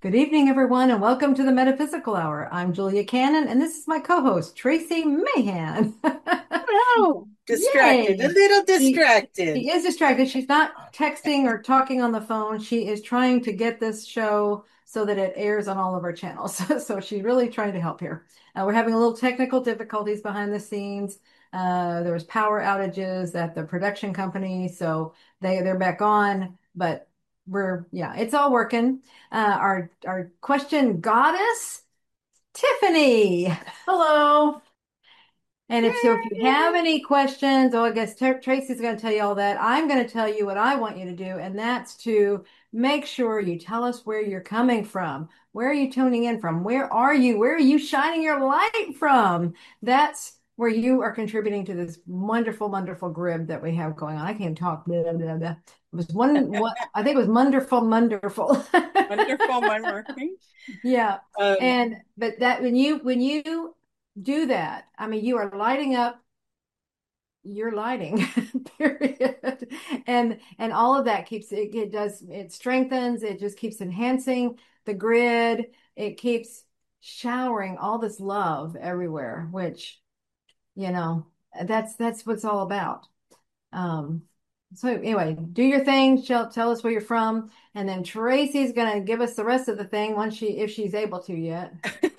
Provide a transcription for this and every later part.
Good evening, everyone, and welcome to the Metaphysical Hour. I'm Julia Cannon, and this is my co-host, Tracy Mahan. Oh, distracted, a Yay! little She distracted. she is distracted. She's not texting or talking on the phone. She is trying to get this show so that it airs on all of our channels. So she's really trying to help here. We're having a little technical difficulties behind the scenes. There was power outages at the production company, so they're back on, but yeah, it's all working. Our question goddess, Tiffany. Hello. And if you have Yay! any questions, oh, I guess Tracy's going to tell you all that. I'm going to tell you what I want you to do, and that's to make sure you tell us where you're coming from. Where are you tuning in from? Where are you? Where are you shining your light from? That's where you are contributing to this wonderful, wonderful grid that we have going on. I can't talk. Blah, blah, blah. It was one, I think it was wonderful, wonderful. Wonderful, my marking. Yeah. Um, But that when you do that, I mean you are lighting up your lighting, period. And all of that keeps it strengthens, it just keeps enhancing the grid, it keeps showering all this love everywhere, which, you know, that's what it's all about. Um, so anyway, do your thing. Tell us where you're from, and then Tracy's gonna give us the rest of the thing once if she's able to yet.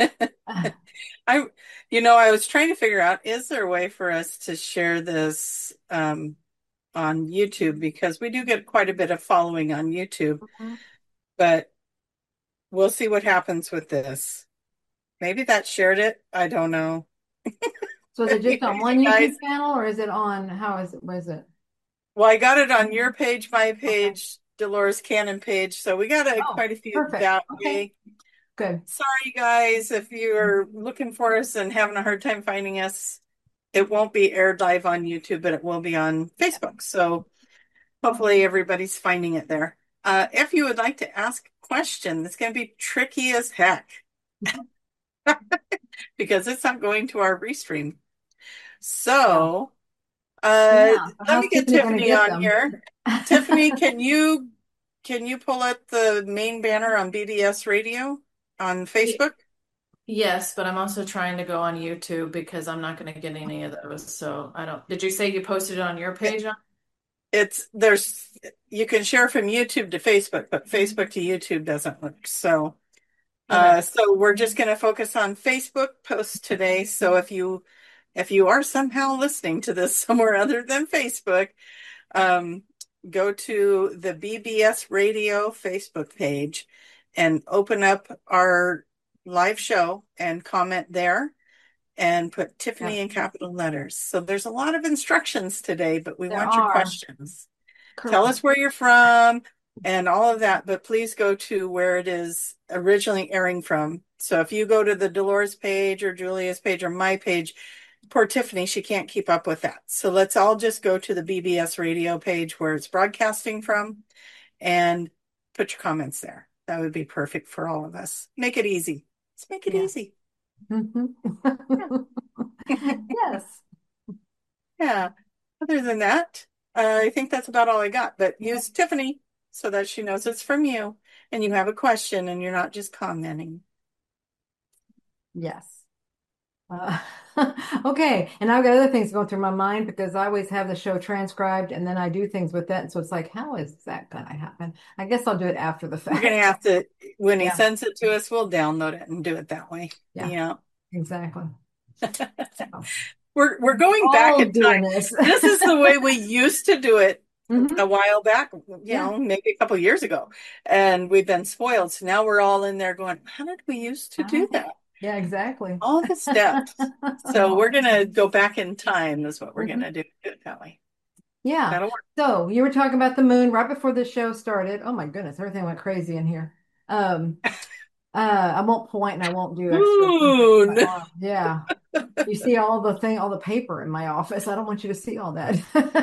I, I was trying to figure out, is there a way for us to share this on YouTube? Because we do get quite a bit of following on YouTube, but we'll see what happens with this. Maybe that shared it. I don't know. So is it just on Anyways, one you guys, YouTube channel or is it on, how is it, was it? well, I got it on your page, my Okay. page, Dolores Cannon page, so we got Oh, quite a few perfect. that Okay, way. good. Sorry, guys, if you're looking for us and having a hard time finding us, it won't be aired live on YouTube, but it will be on Yeah. Facebook. So hopefully everybody's finding it there. If you would like to ask a question, it's going to be tricky as heck because it's not going to our restream. Yeah. So Yeah. let How's me get Tiffany going to Tiffany get on them? here. Tiffany, can you pull up the main banner on BDS Radio on Ye- Facebook? Yes, but I'm also trying to go on YouTube because I'm not going to get any of those. So I don't. Did you say you posted it on your page? It's there's you can share from YouTube to Facebook, but Facebook to YouTube doesn't work. So Okay. so we're just going to focus on Facebook posts today. So if you are somehow listening to this somewhere other than Facebook, um, go to the BBS Radio Facebook page and open up our live show and comment there and put Yeah, Tiffany in capital letters. So there's a lot of instructions today, but we there want your are. questions. Tell Correct. us where you're from and all of that, but please go to where it is originally airing from. So if you go to the Dolores page or Julia's page or my page, poor Tiffany, she can't keep up with that. So let's all just go to the BBS radio page where it's broadcasting from and put your comments there. That would be perfect for all of us. Make it easy. Let's make it Yeah. easy. Mhm. Yeah. Yes. Yeah. Other than that, I think that's about all I got. But use Tiffany so that she knows it's from you and you have a question and you're not just commenting. Yes. Uh, okay. And I've got other things going through my mind because I always have the show transcribed and then I do things with that. And so it's like, how is that going to happen? I guess I'll do it after the We're going to fact. have to, when he Yeah. sends it to us, we'll download it and do it that way. Yeah. Yeah. Exactly. So We're going back all in time. doing this. This is the way we used to do it Hmm. a while back, Yeah. maybe a couple of years ago. And we've been spoiled. So now we're all in there going, how did we used to do that? Yeah, exactly. All the steps. So we're going to go back in time, is what we're going Mhm. to do. Do it that way. Yeah. That'll work. So you were talking about the moon right before the show started. Oh my goodness, everything went crazy in here. Um, I won't point and I won't do extra things with my Moon. arm. Yeah. You see all the paper in my office. I don't want you to see all that.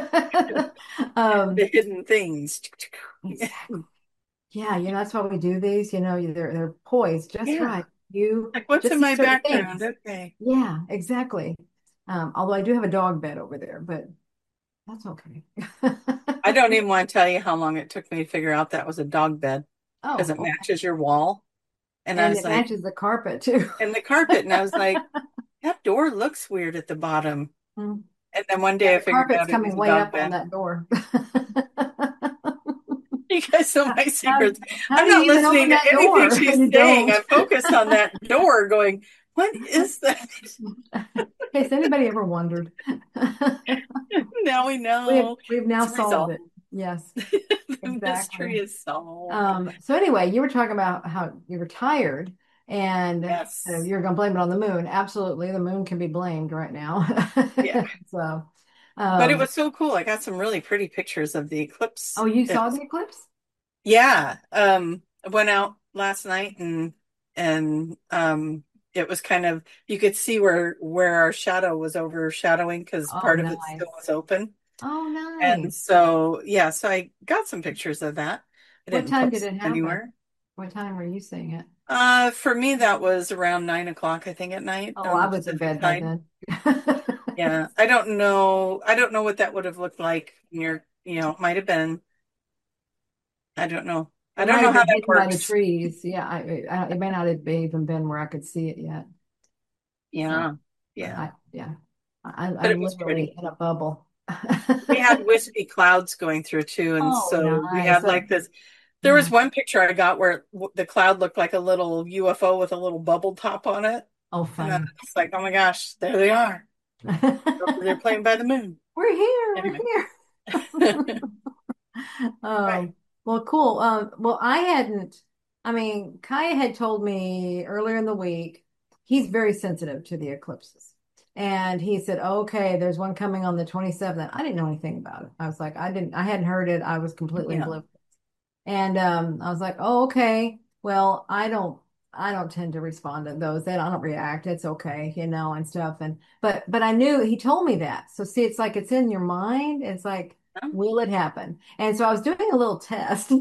The Um, hidden things. exactly. Yeah, that's why we do these. They're poised just Yeah. right. You Like what's just in see my certain background? things. Okay. Yeah, exactly. Although I do have a dog bed over there, but that's okay. I don't even want to tell you how long it took me to figure out that was a dog bed because Oh, it okay. matches your wall. And I And was it like, matches the carpet too. and the carpet, and I was like, that door looks weird at the bottom. Mm. And then one Yeah, day I the figured carpet's out it was coming a way dog up on bed. that door. You guys know my How, secrets. how I'm do you not even listening open to that anything door? she's You saying. don't. I'm focused on that door going, what is that? In case anybody ever wondered. Now we We've know we've now it's solved resolved. it. Yes, The mystery exactly. is solved. So anyway, you were talking about how you were tired and Yes. you're going to blame it on the moon. Absolutely, the moon can be blamed right now. Yeah. So, But it um, was so cool. I got some really pretty pictures of the oh, eclipse. you It saw was, the eclipse? yeah. I went out last night and it was kind of you could see where our shadow was overshadowing because Oh, part of it still nice. was open. Oh, And nice. so yeah, so I got some pictures of that. I What didn't time did post it them happen? anywhere. What time were you seeing it? For me that was around 9 o'clock, I think, at night Oh, on I the was in Pacific bed by side. then. Yeah. I don't know. I don't know what that would have looked like near, it might have been. I don't know. I It don't might know have how been that hidden by the works. trees. Yeah, it may not have even been where I could see it yet. So, Yeah. but Yeah. yeah, But I'm it was literally pretty. in a bubble. We had wispy clouds going through too, and Oh, so we nice. had like this. There was Yeah. one picture I got where the cloud looked like a little UFO with a little bubble top on it, Oh, and I funny. was like, "Oh my gosh, there they are! They're playing by the moon." We're here. We're Anyway, here. right? Well, cool. Well, I hadn't, I mean, Kaya had told me earlier in the week, he's very sensitive to the eclipses. And he said, okay, there's one coming on the 27th. I didn't know anything about it. I was like, I hadn't heard it. I was completely Yeah, oblivious. And I was like, oh, okay. Well, I don't tend to respond to those. Then I don't react. It's okay, and stuff. But I knew he told me that. So see, it's like it's in your mind. It's like, will it happen? And so I was doing a little test.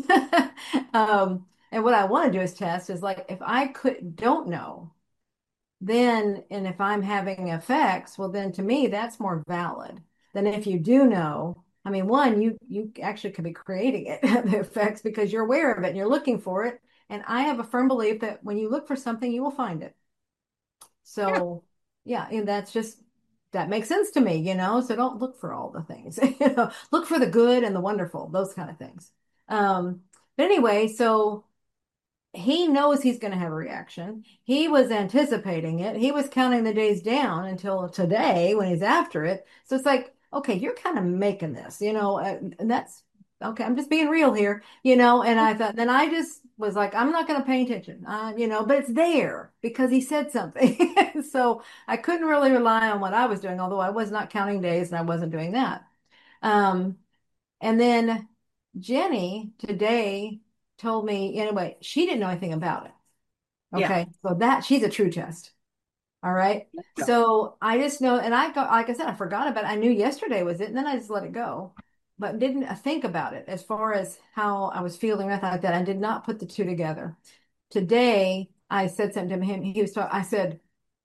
And what I want to do is test is like if I don't know, then and if I'm having effects, well, then to me that's more valid than if you do know. I mean, one, you actually could be creating it, the effects, because you're aware of it and you're looking for it. And I have a firm belief that when you look for something, you will find it. yeah, So yeah, and that's just that makes sense to me. So don't look for all the things, look for the good and the wonderful, those kind of things. But anyway, so he knows he's going to have a reaction. He was anticipating it. He was counting the days down until today when he's after it. So it's like, okay, you're kind of making this, and that's okay. I'm just being real here. And I thought, then I just was like, I'm not going to pay attention, but it's there because he said something. So I couldn't really rely on what I was doing, although I was not counting days and I wasn't doing that. Um, and then Jenny today told me, anyway, she didn't know anything about it. yeah. Okay. So that she's a true test. All right. No. So I just know, and I go, like I said, I forgot about it. I knew yesterday was it, and then I just let it go, but didn't think about it as far as how I was feeling or anything like that. I did not put the two together. Today, I said something to him. He was talking, I said,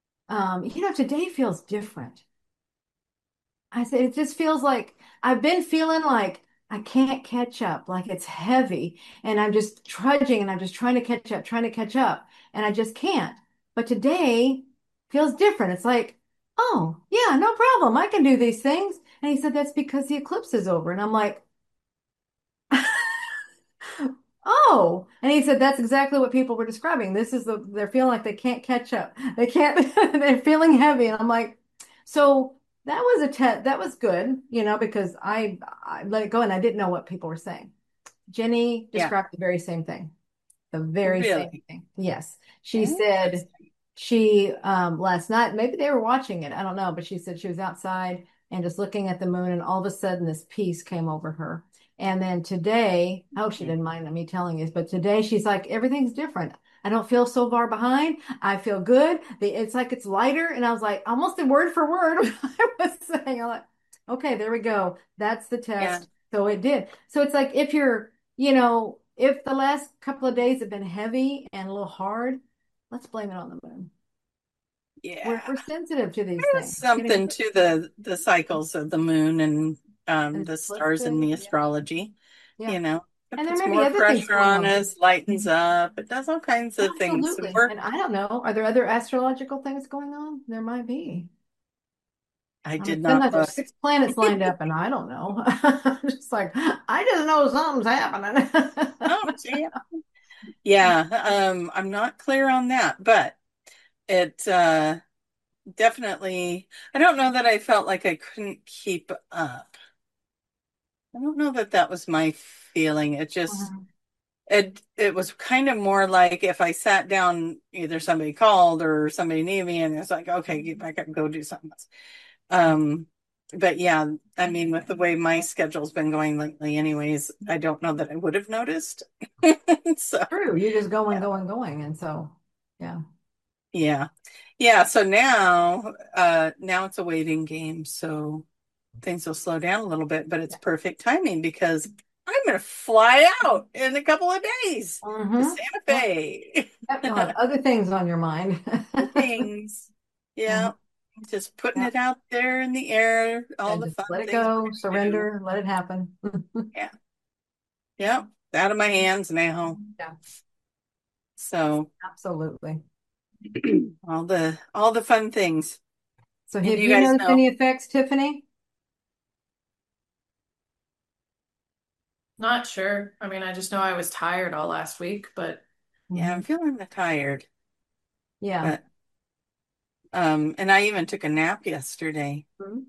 today feels different. I said, it just feels like I've been feeling like I can't catch up, like it's heavy, and I'm just trudging and I'm just trying to catch up, and I just can't. But today feels different. It's like, oh, yeah, no problem. I can do these things. And he said, that's because the eclipse is over. And I'm like, oh, and he said that's exactly what people were describing. They're feeling like they can't catch up. They can't, they're feeling heavy. And I'm like, so that was a test. That was good, because I let it go and I didn't know what people were saying. Jenny Yeah, described the very same thing. The very same really thing. Yes. She said interesting. she last night, maybe they were watching it. I don't know, but she said she was outside and just looking at the moon, and all of a sudden this peace came over her. And then today, I hope she didn't mind me telling you, but today she's like, everything's different. I don't feel so far behind. I feel good. It's like it's lighter. And I was like, almost the word for word what I was saying. I'm like, okay, there we go. That's the Yeah, test. So it did. So it's like if the last couple of days have been heavy and a little hard, let's blame it on the moon. We're, yeah. we're sensitive to these There's things. something to the cycles of the moon and And the stars and eclipses, the yeah, astrology, yeah. you know, It And there puts may be more other things pressure going on on. us, lightens up. It does all kinds of things. And Absolutely. And I don't know, are there other astrological things going on? There might be. I I mean, did not sometimes there's look. 6 planets lined up, and I don't know. I'm just like, I just know something's happening. Oh, see, yeah. I'm not clear on that, but it definitely. I don't know that I felt like I couldn't keep up. I don't know that that was my feeling. Mhm. It was kind of more like if I sat down, either somebody called or somebody needed me, and it's like, okay, get back up and go do something else. Um, but yeah, I mean, with the way my schedule's been going lately, anyways, I don't know that I would have noticed. So True. You're just going, yeah, going, going. And so, yeah. yeah, yeah. So now it's a waiting game. So things will slow down a little bit, but it's perfect timing because I'm going to fly out in a couple of days to Mm-hmm. Santa Yep. Fe. Yep. You'll have other things on your mind. Things. Mhm. Yeah. Just putting Yep. it out there in the air, all And the just fun let it things go, we're going to do. surrender, let it happen. Yeah. Yeah. It's out of my hands now. Yeah, So absolutely. all the fun things. So And have you you guys noticed know. any effects, Tiffany? Not sure. I mean, I just know I was tired all last week, but Yeah, Hmm. I'm feeling tired. Yeah. But and I even took a nap yesterday. Mhm.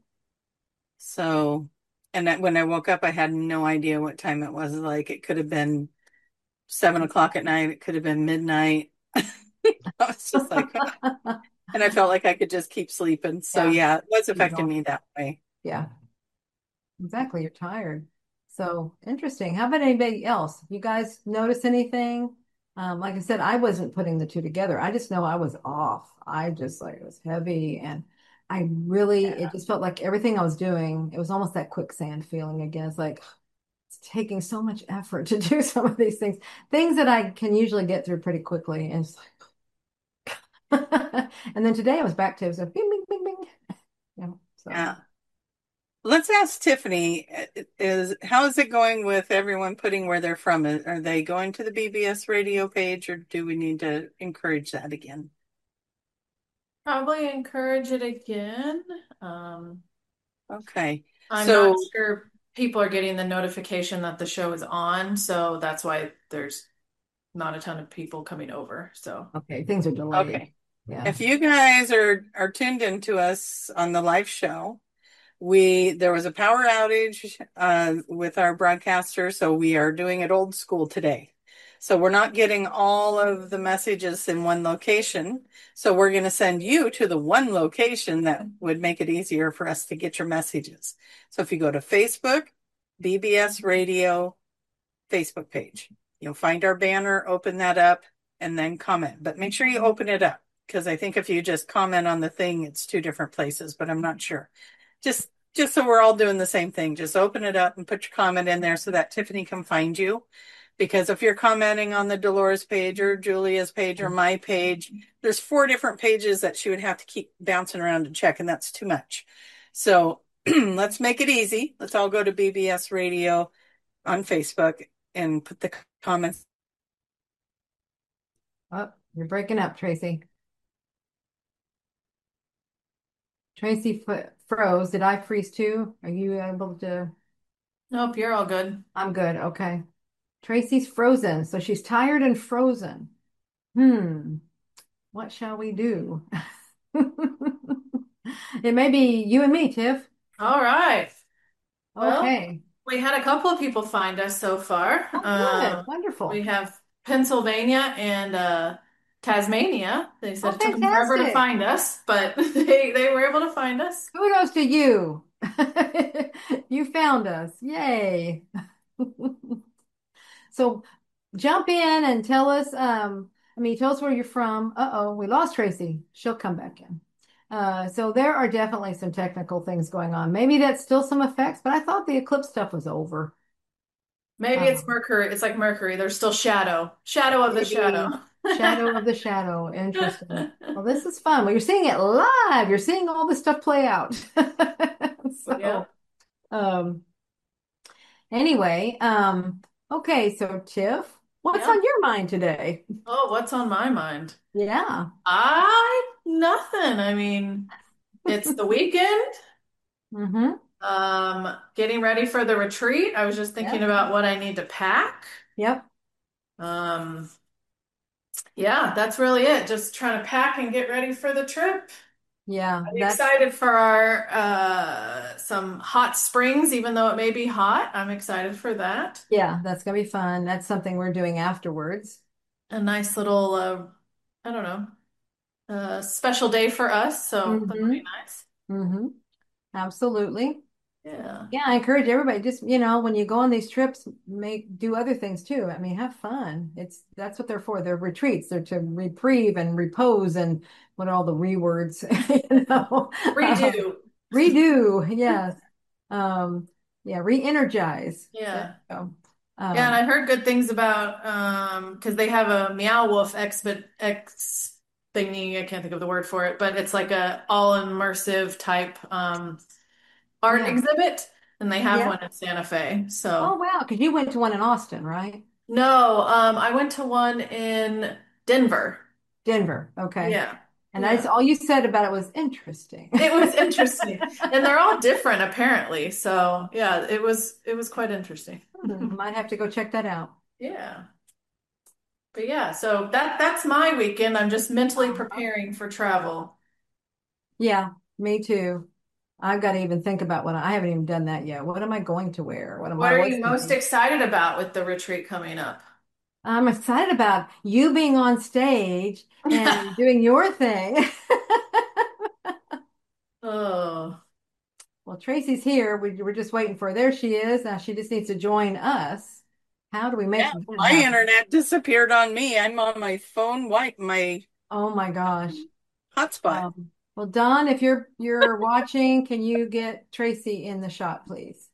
So and when I woke up I had no idea what time it was. Like it could have been 7 o'clock at night, it could have been midnight. I was just like, huh. And I felt like I could just keep sleeping. So Yeah, yeah, it was keep affecting going. me that way. Yeah, exactly. You're tired. So interesting. How about anybody else? You guys notice anything? Like I said, I wasn't putting the two together. I just know I was off. I just like it was heavy and I really, it Yeah. just felt like everything I was doing, it was almost that quicksand feeling again. It's like it's taking so much effort to do some of these things that I can usually get through pretty quickly. And it's like, and then today I was back to it was a bing, bing, bing, bing. Yeah. So. Yeah. Let's ask Tiffany, is how is it going with everyone putting where they're from? Are they going to the BBS radio page or do we need to encourage that again? probably encourage it again. Um, Okay. I'm not So, sure people are getting the notification that the show is on, so that's why there's not a ton of people coming over. So, Okay, things are delayed. okay. Yeah. If you guys are tuned into us on the live show, there was a power outage with our broadcaster, so we are doing it old school today. So we're not getting all of the messages in one location. So we're going to send you to the one location that would make it easier for us to get your messages. So if you go to Facebook, BBS Radio Facebook page, you'll find our banner, open that up, and then comment. But make sure you open it up because I think if you just comment on the thing, it's two different places, but I'm not sure. Just so we're all doing the same thing, just open it up and put your comment in there so that Tiffany can find you. Because if you're commenting on the Dolores page or Julia's page or my page, there's 4 different pages that she would have to keep bouncing around to check, and that's too much. So let's make it easy. Let's all go to BBS Radio on Facebook and put the comments. Oh, you're breaking up, Tracy. Tracy froze. Did I freeze too? Are you able to? nope, you're all good. I'm good. Okay. Tracy's frozen, so she's tired and frozen. Hmm. What shall we do? It may be you and me, Tiff. All right. Well, Okay. we had a couple of people find us so far. Oh, good. We Wonderful. have Pennsylvania and Tasmania. They said Oh, it took them forever to fantastic. find us, but they were able to find us. Kudos to you. You found us. Yay. So jump in and tell us, I mean, tell us where you're from. Uh-oh, we lost Tracy. She'll come back in. So there are definitely some technical things going on. Maybe that's still some effects, but I thought the eclipse stuff was over. Maybe it's Um, Mercury. It's like Mercury. There's still shadow, shadow of the shadow. maybe shadow of the shadow. Interesting. Well, this is fun. Well, you're seeing it live. You're seeing all this stuff play out. Yep. So, um, anyway, Okay, so Tiff, what's Yeah. on your mind today? Oh, what's on my mind? Yeah. Nothing. I mean, it's the weekend. Mm-hmm. Getting ready for the retreat. I was just thinking Yep. about what I need to pack. Yep. Um, yeah, that's really it. Just trying to pack and get ready for the trip. Yeah, I'm that's excited for our some hot springs, even though it may be hot. I'm excited for that. yeah, that's gonna be fun. That's something we're doing afterwards. A nice little I don't know, special day for us, so that'll Mm-hmm. be nice. Mm-hmm. Absolutely. Yeah. Yeah, I encourage everybody, just, when you go on these trips, do other things too. I mean, have fun. That's what they're for. They're retreats. They're to reprieve and repose and what are all the words, um, Redo. redo. Yes. Um, yeah, re-energize. There Yeah. you go. Yeah, and Um, I heard good things about because they have a Meow Wolf X thingy. I can't think of the word for it, but it's like a all immersive type art yeah. exhibit, and they have Yeah. one in Santa Fe. Oh, So wow. Because you went to one in Austin, right? no, I went to one in Denver. Denver. Okay. Yeah, And that's yeah. all you said about it was interesting. It was interesting, and they're all different apparently. So yeah, it was quite interesting. Might have to go check that out. Yeah. But yeah, so that's my weekend. I'm just mentally Uh-huh. preparing for travel. Yeah, me too. I've got to even think about I haven't even done that yet. What am I going to wear? What am What I are was you most thinking? excited about with the retreat coming up? I'm excited about you being on stage and doing your thing. Oh, Well, Tracy's here. We're just waiting for her. There she is. Now she just needs to join us. How do we Yeah, make that my happen? internet disappeared on me. I'm on my phone, my Oh my gosh. hotspot. Well, Don, if you're watching, can you get Tracy in the shot, please?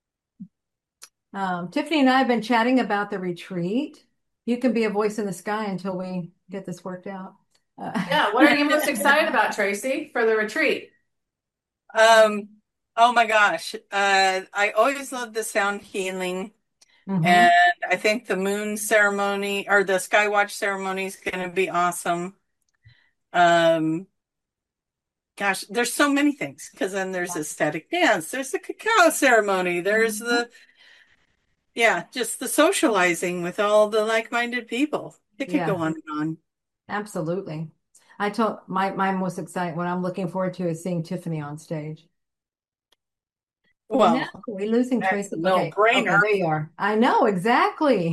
Tiffany and I have been chatting about the retreat. You can be a voice in the sky until we get this worked out. yeah. What are you most excited about, Tracy, for the retreat? Um, oh my gosh. I always love the sound healing, and hmm I think the moon ceremony or the Skywatch ceremony is going to be awesome. Um, gosh, there's so many things because then there's ecstatic dance, there's the cacao ceremony, there's hmm yeah, just the socializing with all the like-minded people. It could go Yes, on and on. absolutely. I told my most exciting what I'm looking forward to is seeing Tiffany on stage. No, Well, we're losing that's a Tracy. Okay, okay, no-brainer. there you are. I know exactly.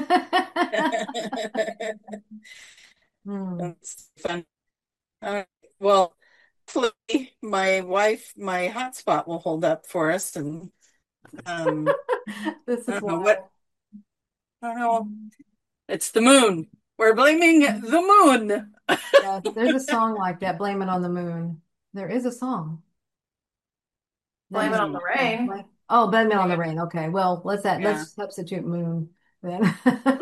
Hmm. That's fun. Uh, well, hopefully my hotspot will hold up for us, and um, This I is don't know what, wild. I don't know. It's the moon. We're blaming the moon. Yes, there's a song like that, Blame It on the Moon. There is a song. That Blame it is on the a song. rain. Oh, Blame It on the Rain. Okay, well, Yeah. let's substitute moon then.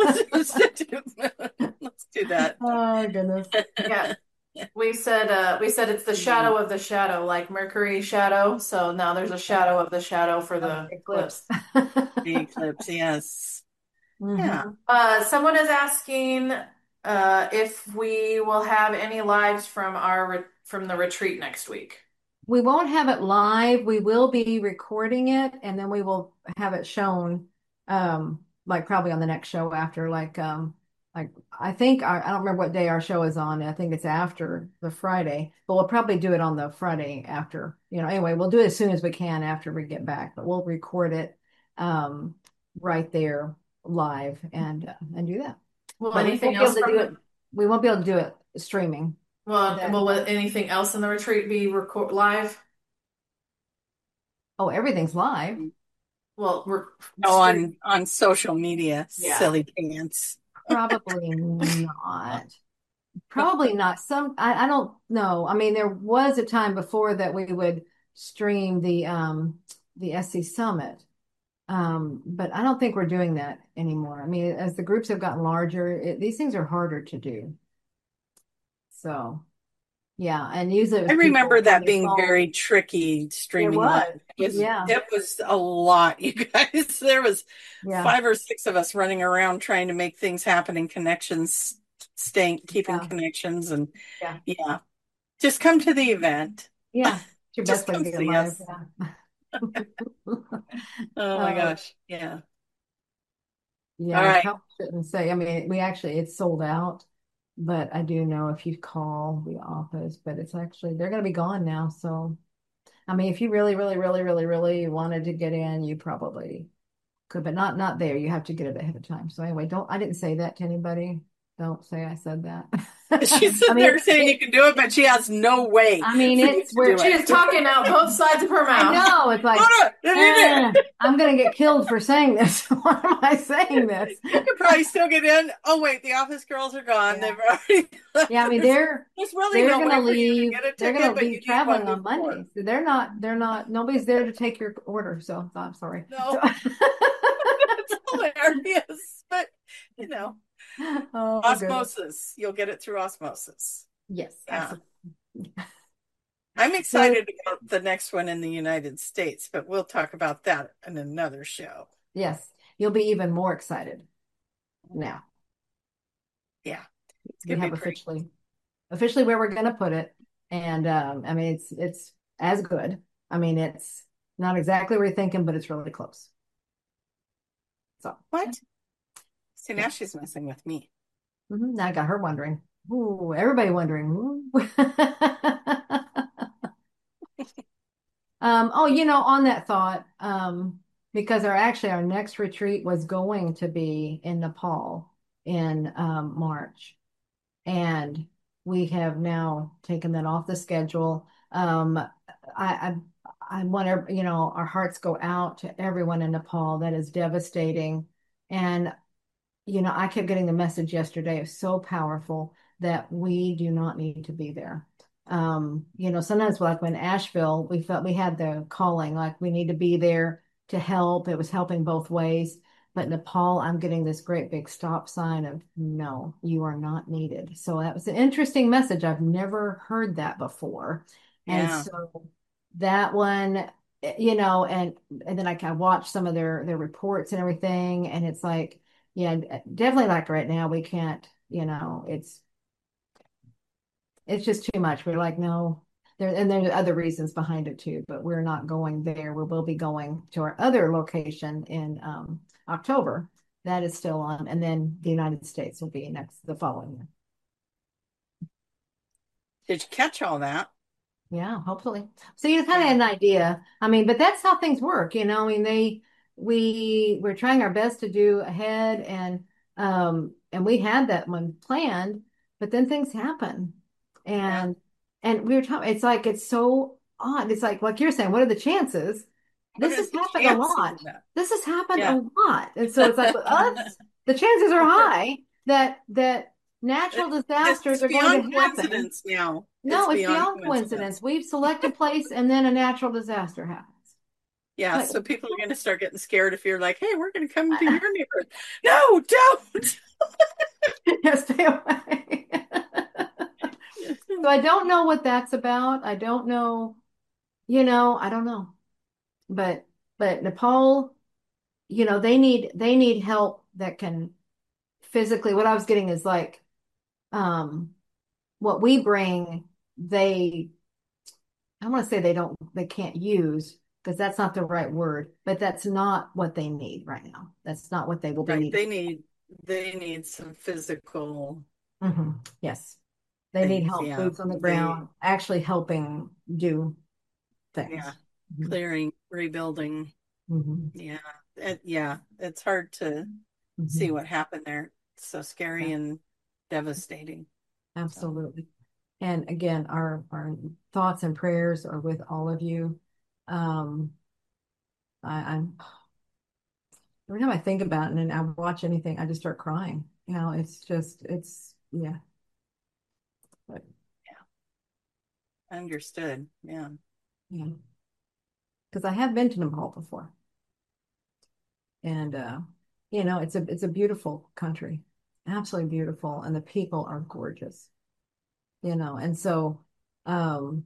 Let's do that. Oh goodness. Yeah, we said it's the shadow of the shadow, like Mercury shadow. So now there's a shadow of the shadow for Of the the eclipse. eclipse. The eclipse, yes. Yeah. hmm Someone is asking if we will have any lives from from the retreat next week. We won't have it live. We will be recording it and then we will have it shown like probably on the next show after like I think I don't remember what day our show is on. I think it's after the Friday, but we'll probably do it on the Friday after. Anyway, we'll do it as soon as we can after we get back, but we'll record it um right there live and do that. Will But we anything won't be able else to from do the it. We won't be able to do it streaming. will anything else in the retreat be record live? Oh, everything's live. Well, Oh, stream. on social media, Yeah. silly pants. Probably not. Probably not. I don't know. I mean, there was a time before that we would stream the SC Summit. But I don't think we're doing that anymore. I mean, as the groups have gotten larger, these things are harder to do. So, Yeah, and usually it I was remember people on that their being phone. very tricky It streaming live. was. It was Yeah. it was a lot, you guys. There was Yeah. 5 or 6 of us running around trying to make things happen and connections staying keeping Yeah. connections and Yeah. yeah. Just come to the event. Yeah. It's your Just best way to come get see live. us. Yeah. Oh my Uh, gosh. Yeah. All yeah, I right. probably shouldn't say. I mean, we actually it's sold out, but I do know if you call the office, but it's actually they're going to be gone now. So, I mean, if you really, really, really, really, really wanted to get in, you probably could, but not there. You have to get it ahead of time. So anyway, don't I didn't say that to anybody. Don't say I said that. She's I sitting mean, there saying you can do it, but she has no way I mean, for you it's to where do She it. is talking out both sides of her I mouth. know it's like, I'm gonna get killed for saying this. Why am I saying this? You could probably still get in. Oh wait, the office girls are gone. Yeah. They've already left. Yeah, I mean There's really they're no way gonna for you to leave. get a They're ticket, gonna but you leave need one traveling on before. Monday. So they're not nobody's there to take your order. So I'm sorry. So No, it's hilarious. But you know, oh goodness. osmosis. You'll get it through osmosis. Yes, Yeah. absolutely. I'm So excited about the next one in the United States, but we'll talk about that in another show. yes, you'll be even more excited now. Yeah, it's We gonna be have pretty. officially where we're gonna put it. And I mean it's as good. I mean it's not exactly where you're thinking, but it's really close. So What? See, now yeah. she's messing with me. Now I got her wondering. Ooh, everybody wondering. Ooh. Oh, on that thought, because our next retreat was going to be in Nepal in March, and we have now taken that off the schedule. I I want to, our hearts go out to everyone in Nepal. That is devastating, and I kept getting the message yesterday. It was so powerful that we do not need to be there. Sometimes like when Asheville, we felt we had the calling, like we need to be there to help. It was helping both ways. But Nepal, I'm getting this great big stop sign of no, you are not needed. So that was an interesting message. I've never heard that before. And Yeah. so that one, and then I watched some of their reports and everything, and it's like, yeah, definitely like right now we can't, it's just too much. We're like, no, there's other reasons behind it too, but we're not going there. We will be going to our other location in October. That is still on, and then the United States will be the following year. Did you catch all that? Yeah, hopefully. So you kind of Yeah. had an idea. I mean, but that's how things work, I mean, we're trying our best to do ahead and we had that one planned, but then things happen. Yeah. And we were talking, it's like it's so odd. It's like you're saying, what are the chances? What This are has the happened a chances lot. of that? This has happened a Yeah. lot. And so it's like with us, the chances are high that natural disasters It's are going beyond to happen. coincidence now. It's No, it's beyond beyond coincidence. coincidence. We've selected place and then a natural disaster happens. Yeah, Like, so people are going to start getting scared if you're like, "Hey, we're going to come to your neighborhood." No, don't. stay away. So I don't know what that's about. I don't know, I don't know. But Nepal, they need help that can physically, what I was getting is like um what we bring, I want to say they can't use because that's not the right word, but that's not what they need right now. That's not what they will be Right. needing. They need some physical Yes. They need things. help, Yeah. boots on the ground, actually helping do Yeah. things. Mhm. Clearing, rebuilding. Mhm. Yeah. Yeah. It's hard to see Mhm. what happened there. It's so scary Yeah, and devastating. So, absolutely. And again, our thoughts and prayers are with all of you. Um, I'm every time I think about it and I watch anything, I just start crying. Yeah. But yeah, understood. Yeah. yeah, because I have been to Nepal before, and it's a beautiful country, absolutely beautiful, and the people are gorgeous. And so um,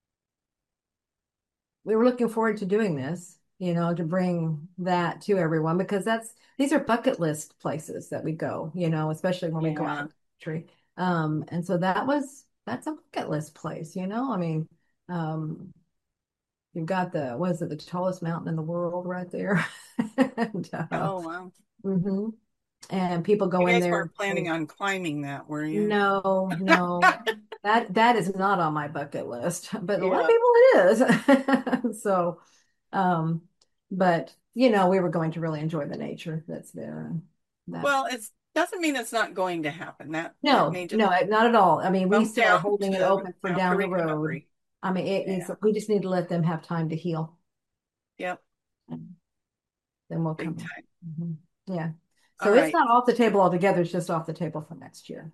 we were looking forward to doing this, to bring that to everyone because these are bucket list places that we go, especially when we go out Yeah. of the country. And so that's a bucket list place, I mean, um, you've got what is it, the tallest mountain in the world right there. And, Oh, wow. mhm. And people go You in guys there. weren't planning on climbing that, were you? No, no, that is not on my bucket list, but a lot of Yeah. people it is. So, but we were going to really enjoy the nature that's there, and that. Well, it doesn't mean it's not going to happen. That No, may just no, not at all. I mean, we bump still are down holding it to open for down the road. recovery. I mean, Yeah. we just need to let them have time to heal, Yep. and then we'll Big come up. time. Mhm. Yeah. All So it's right. not off the table altogether. It's just off the table for next year.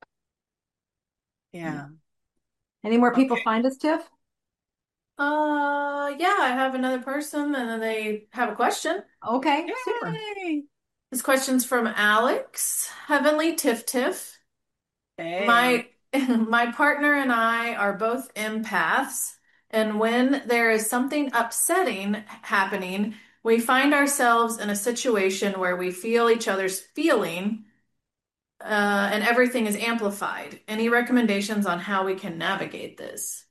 Yeah. Yeah. Any more people Okay. find us, Tiff? Yeah, I have another person and then they have a question. Okay, super. Yay. This question's from Alex. Heavenly Tiff Tiff. Hey. My my partner and I are both empaths, and when there is something upsetting happening, we find ourselves in a situation where we feel each other's feeling, and everything is amplified. Any recommendations on how we can navigate this?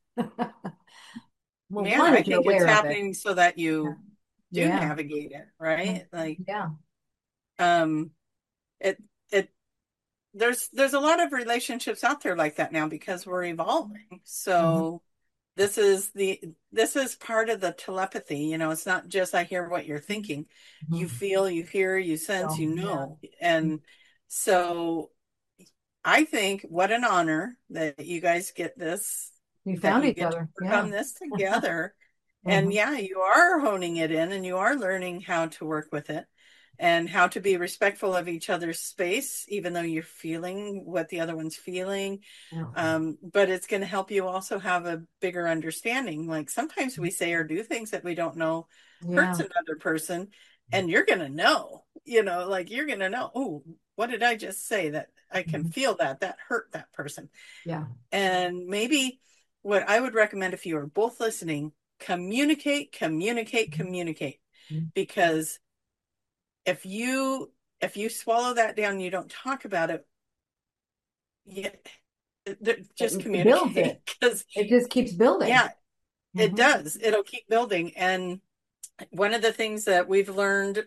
Well, Yeah, one I is you're think it's aware of it. happening so that Yeah. you do Yeah. navigate it, right? Like, Yeah. um, it it there's a lot of relationships out there like that now because we're evolving. Mhm. So this is part of the telepathy, it's not just I hear what you're thinking. You Mhm. feel, you hear, you sense, So, you yeah. know. And so I think what an honor that you guys get this, We that found you each get to other. work Yeah. on this together. And Mhm. yeah, you are honing it in and you are learning how to work with it and how to be respectful of each other's space, even though you're feeling what the other one's feeling. Yeah. But it's going to help you also have a bigger understanding. Like sometimes we say or do things that we don't know hurts Yeah. another person, and you're going to know, like you're going to know, oh, what did I just say that I can Mhm. feel that hurt that person? Yeah. And maybe what I would recommend if you are both listening, communicate, communicate, communicate. Mhm. Because if you swallow that down, you don't talk about it, yeah, just It builds communicate. it. Because It just keeps building. yeah, it Mhm. does. It'll keep building. And one of the things that we've learned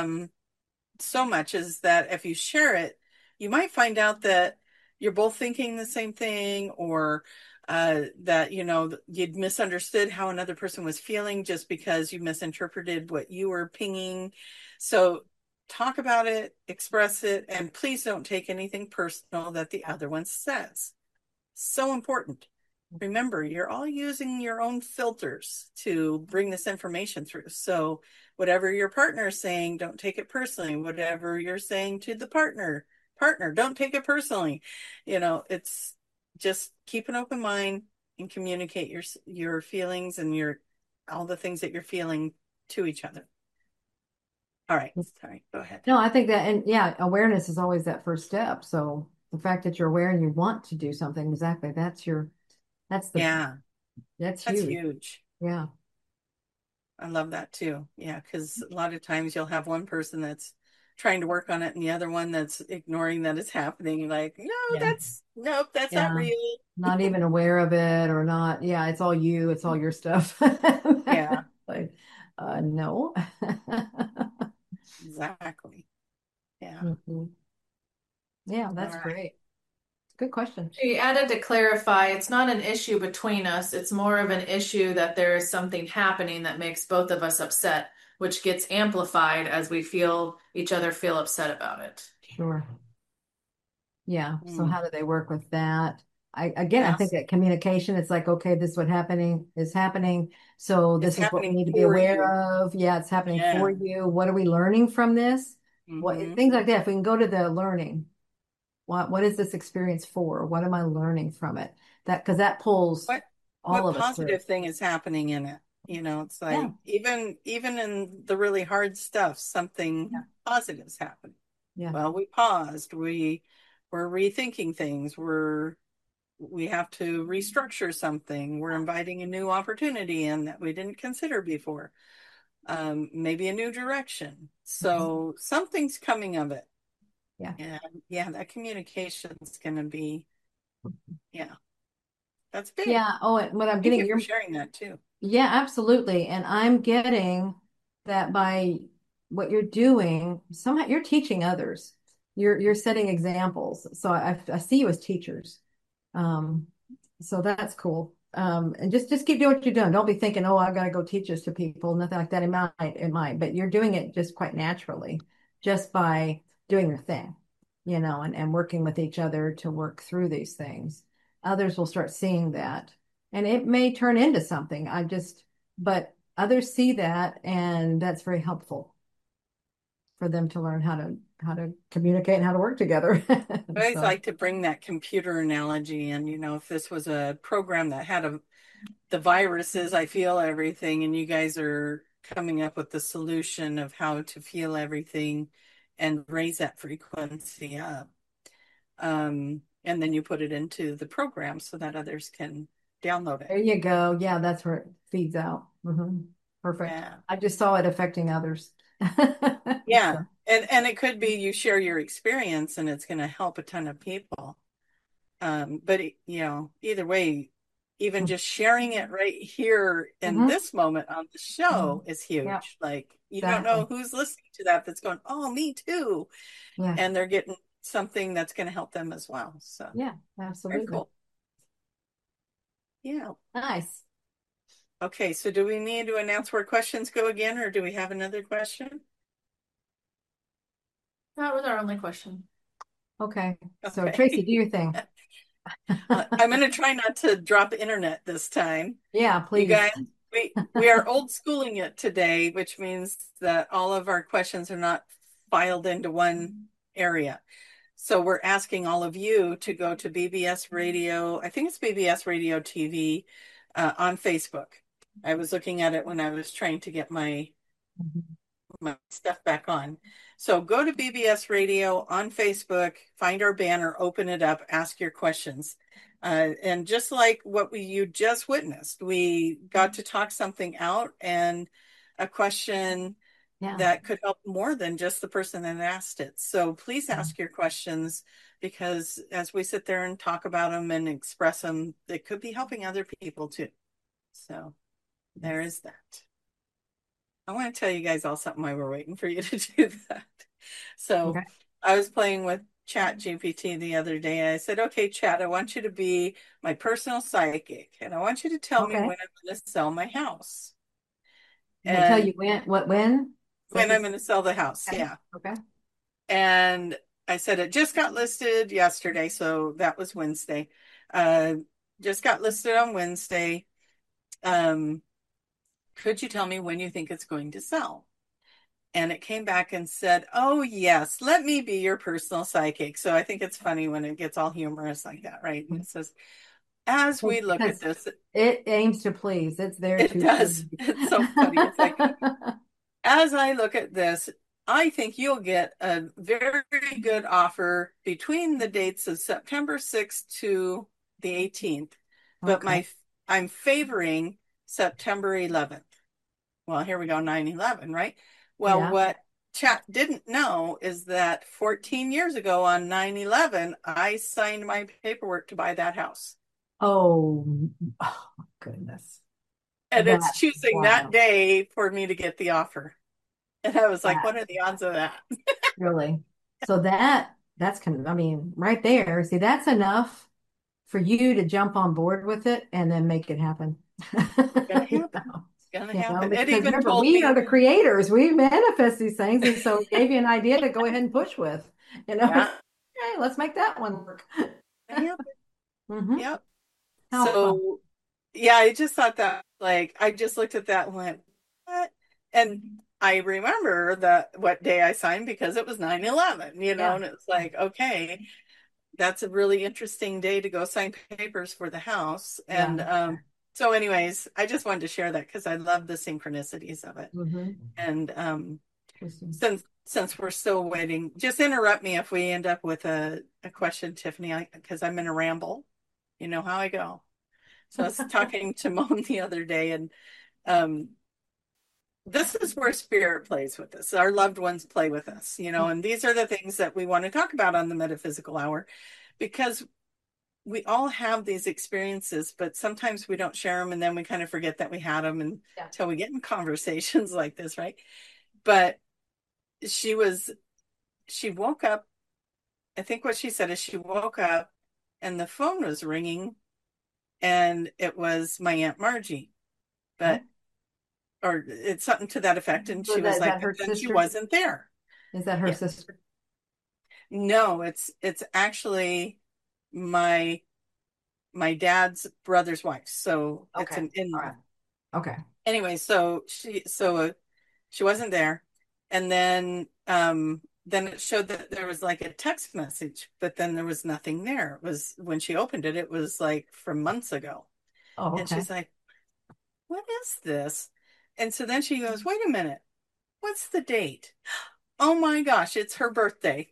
so much is that if you share it, you might find out that you're both thinking the same thing, or that you'd misunderstood how another person was feeling just because you misinterpreted what you were pinging. So talk about it, express it, and please don't take anything personal that the other one says. So important. Remember, you're all using your own filters to bring this information through. So, whatever your partner is saying, don't take it personally. Whatever you're saying to the partner, don't take it personally. It's just keep an open mind and communicate your feelings and your all the things that you're feeling to each other. All right, sorry, go ahead. No, I think that, and yeah, awareness is always that first step. So the fact that you're aware and you want to do something, exactly, that's the, Yeah, that's that's huge. huge. Yeah. I love that too. Yeah, because a lot of times you'll have one person that's trying to work on it and the other one that's ignoring that it's happening. Like, no, Yeah. nope, that's not Yeah. real. Not even aware of it or not. Yeah, it's all you, it's all your stuff. Yeah, Like, no. exactly. Yeah. Mhm. Yeah, All that's right. great. Good question. She added to clarify, it's not an issue between us. It's more of an issue that there is something happening that makes both of us upset, which gets amplified as we feel each other feel upset about it. Sure. Yeah. So Mm. how do they work with that? I think Ask. that communication, it's like, okay, this is what happening is happening. So It's this is what we happening need to be for aware you. of. Yeah, it's happening for Yeah. you. What are we learning from this? What Hmm. things like that. If we can go to the learning, what is this experience for? What am I learning from it? That because that pulls What all what of us through. positive thing is happening in it? It's Yeah. like even in the really hard stuff, Yeah. something positive's happening. Yeah. Well, we paused. We're rethinking things. We're we have to restructure something. We're inviting a new opportunity in that we didn't consider before. Maybe a new direction. So something's coming of it. Yeah. And yeah, that communication is going to be, yeah, that's big. Yeah. Oh, and what I'm Thank getting, you for you're, sharing that too. yeah, absolutely. And I'm getting that by what you're doing, somehow you're teaching others. You're setting examples. So I see you as teachers. Um, so that's cool. And just keep doing what you're doing. Don't be thinking, oh, I gotta go teach this to people. Nothing like that. It might, but you're doing it just quite naturally, just by doing your thing, and working with each other to work through these things. Others will start seeing that, and it may turn into something. But others see that, and that's very helpful for them to learn how to communicate and how to work together. I always So like to bring that computer analogy in, if this was a program that had the viruses, I feel everything, and you guys are coming up with the solution of how to feel everything and raise that frequency up. And then you put it into the program so that others can download there it. you go. Yeah, that's where it feeds out. Perfect. Yeah. I just saw it affecting others. Yeah. So, And it could be you share your experience and it's going to help a ton of people. But either way, even just sharing it right here in mhm, this moment on the show mhm. is Yeah, huge. Like you don't know exactly. who's listening to that that's going, oh, me too. Yeah, And they're getting something that's going to help them as well. So yeah, very absolutely. cool. Yeah. Nice. Okay. So do we need to announce where questions go again, or do we have another question? That was our only question. Okay. So Tracy, Okay. do your thing. I'm going to try not to drop internet this time. Yeah, You please. guys, we are old schooling it today, which means that all of our questions are not filed into one area. So we're asking all of you to go to BBS Radio. I think it's BBS Radio TV on Facebook. I was looking at it when I was trying to get my stuff back on. So go to BBS Radio on Facebook, find our banner, open it up, ask your questions. And just like you just witnessed, we got to talk something out and a question Yeah. that could help more than just the person that asked it. So please ask your questions because as we sit there and talk about them and express them, it could be helping other people too. So there is that. I want to tell you guys all something while we're waiting for you to do that. So Okay. I was playing with Chat GPT the other day. I said, okay, Chat, I want you to be my personal psychic and I want you to tell me Okay. when I'm going to sell my house Did it tell you and when? when I'm Second. going to sell the house. Okay. Yeah. Okay. And I said, it just got listed yesterday. So that was Wednesday. Uh, just got listed on Wednesday. Um, could you tell me when you think it's going to sell? And it came back and said, oh, yes, let me be your personal psychic. So I think it's funny when it gets all humorous like that, right? And it says, as we look at Because this, it aims to please. It's there it to does. please. It's so funny. It's like, as I look at this, I think you'll get a very good offer between the dates of September 6th to the 18th. But Okay. I'm favoring September 11th. Well, here we go, 9/11, right? Well, Yeah. what Chat didn't know is that 14 years ago on 9/11, I signed my paperwork to buy that house. Oh, oh my goodness. And it's That's choosing that wild. day for me to get the offer. And I was like, what are That's the odds of that? really. So I mean, right there. See, that's enough for you to jump on board with it and then make it happen. Gonna You happen. know, It's gonna you know, happen. It because even remember, told we are me, the creators. We manifest these things, and so it gave you an idea to go ahead and push with. It's yeah, hey, let's make that one work. it happened. hmm Yep. How fun. So yeah, I just thought that like I just looked at that and went, what? And I remember that what day I signed because it was 9/11, Yeah. and it's like, okay, that's a really interesting day to go sign papers for the house. Yeah. And so anyways, I just wanted to share that because I love the synchronicities of it. And Interesting. since we're still waiting, just interrupt me if we end up with a question, Tiffany, because I'm in a ramble. You know how I go. So I was talking to mom the other day, and um, this is where spirit plays with us. Our loved ones play with us, and these are the things that we want to talk about on the metaphysical hour because we all have these experiences, but sometimes we don't share them and then we kind of forget that we had them Yeah. until we get in conversations like this, right? But she was, she woke up. I think what she said is she woke up and the phone was ringing and it was my Aunt Margie, Oh, but, or it's something to that effect. And so she was is like, that but her then she sister? wasn't there. Is that her Yeah. sister? No, it's actually my my dad's brother's wife. So it's Okay. an All right. in-law. Okay. Anyway, she wasn't there. And then it showed that there was like a text message, but then there was nothing there. It was when she opened it, it was like from months ago. Oh, And okay. she's like, "What is this?" And so then she goes, "Wait a minute. What's the date?" Oh my gosh, it's her birthday.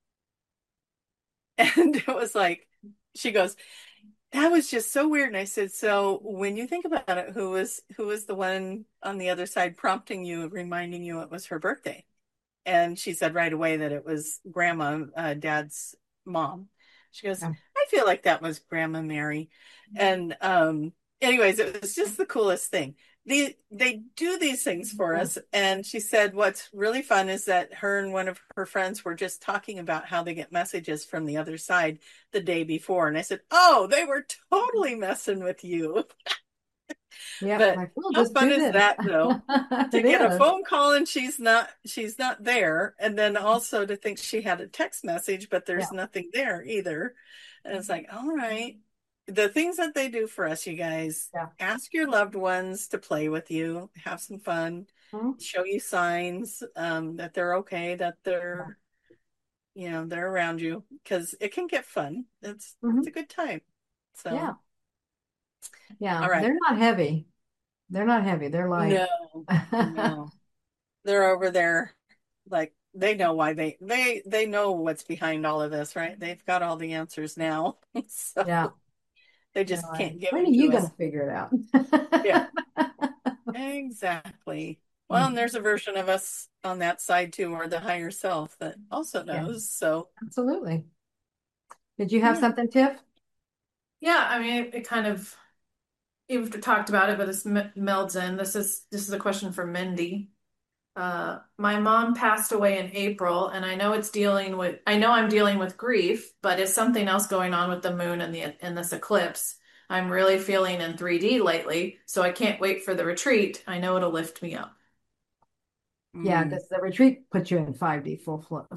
And it was like, she goes, that was just so weird. And I said, so when you think about it, who was the one on the other side prompting you, reminding you it was her birthday? And she said right away that it was Grandma, Dad's mom. She goes, Yeah. I feel like that was Grandma Mary. And anyways, it was just the coolest thing. They do these things for Yeah. us. And she said what's really fun is that her and one of her friends were just talking about how they get messages from the other side the day before. And I said, oh, they were totally messing with you. Yep. But Like, we'll how just fun do is this. that though? To It get a is. phone call and she's not there, and then also to think she had a text message but there's Yeah. nothing there either. And it's like, all right, the things that they do for us, you guys, Yeah. ask your loved ones to play with you, have some fun, Mhm. show you signs that they're okay, that Yeah. they're around you, because it can get fun. It's a Mhm. good time. So Yeah. Yeah. all right. They're not heavy. They're not heavy. They're light. No, no, they're over there, like they know why they know what's behind all of this, right? They've got all the answers now. So Yeah. they They're just like, can't give when are them you to gonna us. figure it out? Yeah, exactly. Well, and Mhm. there's a version of us on that side too, or the higher self that also Yeah, knows. So absolutely. Did you have yeah. something, Tiff? Yeah, I mean, it kind of you've talked about it, but this melds in. This is a question for Mindy. My mom passed away in April, and I know I'm dealing with grief, but is something else going on with the moon and this eclipse? I'm really feeling in 3D lately, so I can't wait for the retreat. I know it'll lift me up. Yeah, Mm, because the retreat puts you in 5D full flow.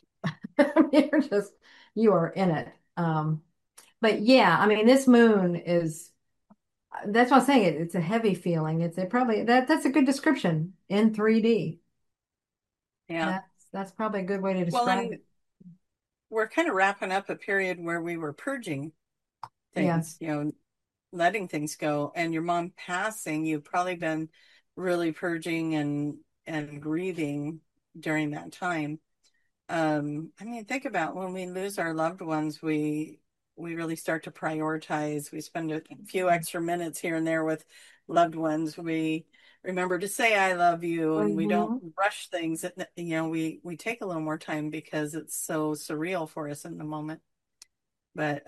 You are in it. But yeah, I mean, this moon is, that's what I'm saying. It's a heavy feeling. It's a probably that's a good description in 3D. yeah. That's probably a good way to Well, describe and it. we're kind of wrapping up a period where we were purging things, Yes. letting things go. And your mom passing, you've probably been really purging and grieving during that time. I mean, think about when we lose our loved ones, we really start to prioritize. We spend a few extra minutes here and there with loved ones. We remember to say I love you, and we don't Hmm. rush things. We take a little more time because it's so surreal for us in the moment. But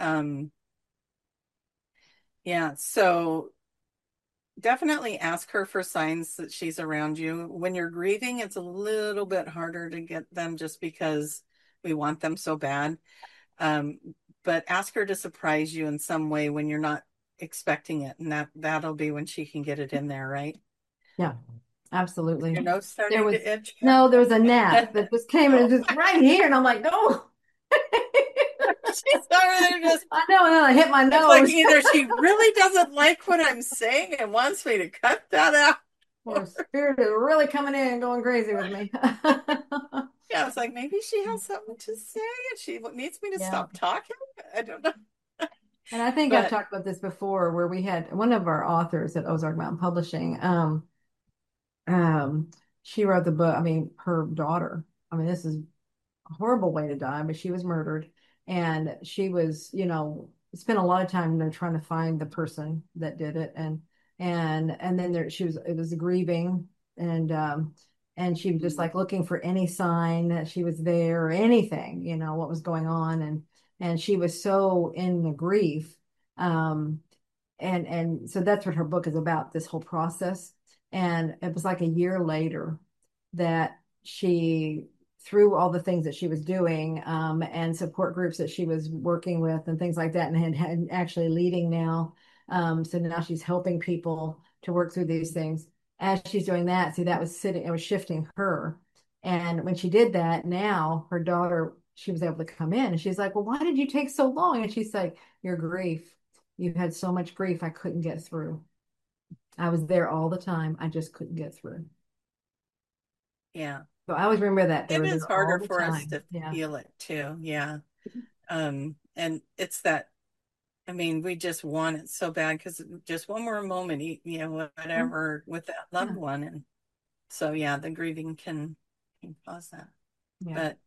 yeah, so definitely ask her for signs that she's around you. When you're grieving, it's a little bit harder to get them just because we want them so bad. Um, but ask her to surprise you in some way when you're not expecting it, and that'll be when she can get it in there, right? Yeah, absolutely. Your nose There starting to was itch. no, there was a gnat that just came and Oh, it was just right here, and I'm like, no. she's over there just. I know, and then I hit my It's like nose. either she really doesn't like what I'm saying and wants me to cut that out. Or spirit is really coming in and going crazy with me. Yeah, I was like, maybe she has something to say and she needs me to Yeah. stop talking. I don't know. And I think I've But talked about this before where we had one of our authors at Ozark Mountain Publishing. Um, she wrote the book. I mean, her daughter. I mean, this is a horrible way to die, but she was murdered. And she was, spent a lot of time, trying to find the person that did it, and then she was, it was grieving, and she was just like looking for any sign that she was there or anything, what was going on, and she was so in the grief, um, and so that's what her book is about, this whole process. And it was like a year later that she, through all the things that she was doing, and support groups that she was working with and things like that, and had actually leading now. So now she's helping people to work through these things. As she's doing that, see, that was sitting, it was shifting her. And when she did that, now her daughter, she was able to come in, and she's like, well, why did you take so long? And she's like, your grief. You had so much grief, I couldn't get through. I was there all the time. I just couldn't get through. Yeah. So I always remember that they It were is there all harder the for us time. to Yeah. feel it too. Yeah. And it's that, I mean, we just want it so bad because just one more moment, whatever with that loved Yeah. one. And so, yeah, the grieving can cause that. Yeah. But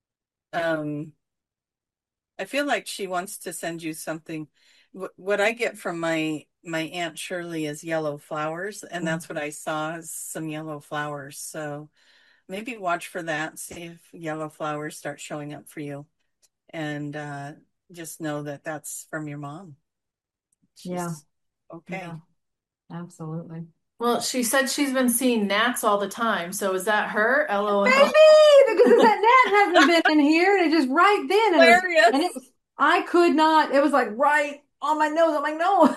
um, I feel like she wants to send you something. What I get from my Aunt Shirley is yellow flowers, and Mm. that's what I saw is some yellow flowers. So maybe watch for that, see if yellow flowers start showing up for you, and just know that that's from your mom. Yeah. She's Yeah. okay. Absolutely. Well, she said she's been seeing gnats all the time. So is that her? LOL. Maybe because that gnat hasn't been in here, and it just right then, and it Hilarious. was, I could not, it was like right on my nose. I'm like, no.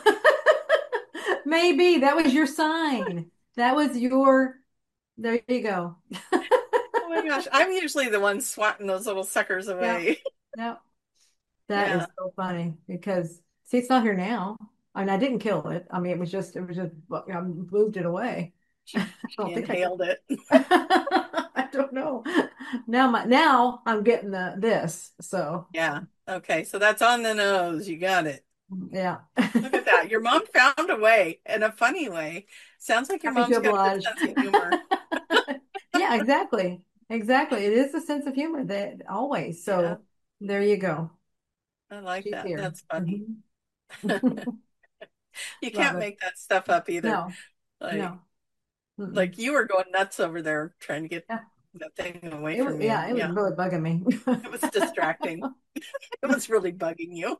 Maybe that was your sign. That was your, there you go. Oh my gosh. I'm usually the one swatting those little suckers Yeah. away. Yeah. That Yeah. is so funny because see, it's not here now. I mean, I didn't kill it. I mean, it was just, I moved it away. I She don't think I killed inhaled it. it. I don't know. Now I'm getting this. So Yeah. Okay. So that's on the nose. You got it. yeah. Look at that. Your mom found a way in a funny way. Sounds like your Happy to mom's got a good oblige. sense of humor. Yeah, exactly. Exactly. It is a sense of humor that always. Yeah. So there you go. I like She's that. here. That's funny. Mhm. You Love can't it. make that stuff up either. No, Like no. Mm-mm. like you were going nuts over there trying to get Yeah. that thing away It was, from you. yeah, it was Yeah. really bugging me. It was distracting. It was really bugging you.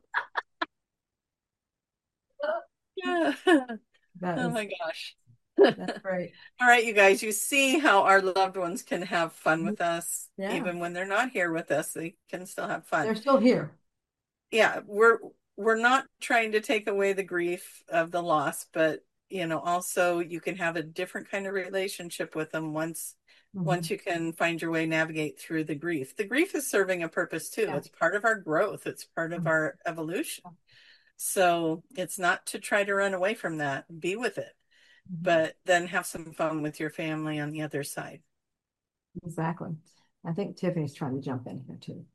Yeah. That Oh is, my gosh. that's great. All right, you guys, you see how our loved ones can have fun with us. Yeah. Even when they're not here with us, they can still have fun. They're still here. Yeah, we're not trying to take away the grief of the loss, but also you can have a different kind of relationship with them once Mhm. you can find your way navigate through the grief. The grief is serving a purpose too. Yeah. It's part of our growth. It's part of Mhm. our evolution. So it's not to try to run away from that. Be with it, Mhm. but then have some fun with your family on the other side. Exactly. I think Tiffany's trying to jump in here too.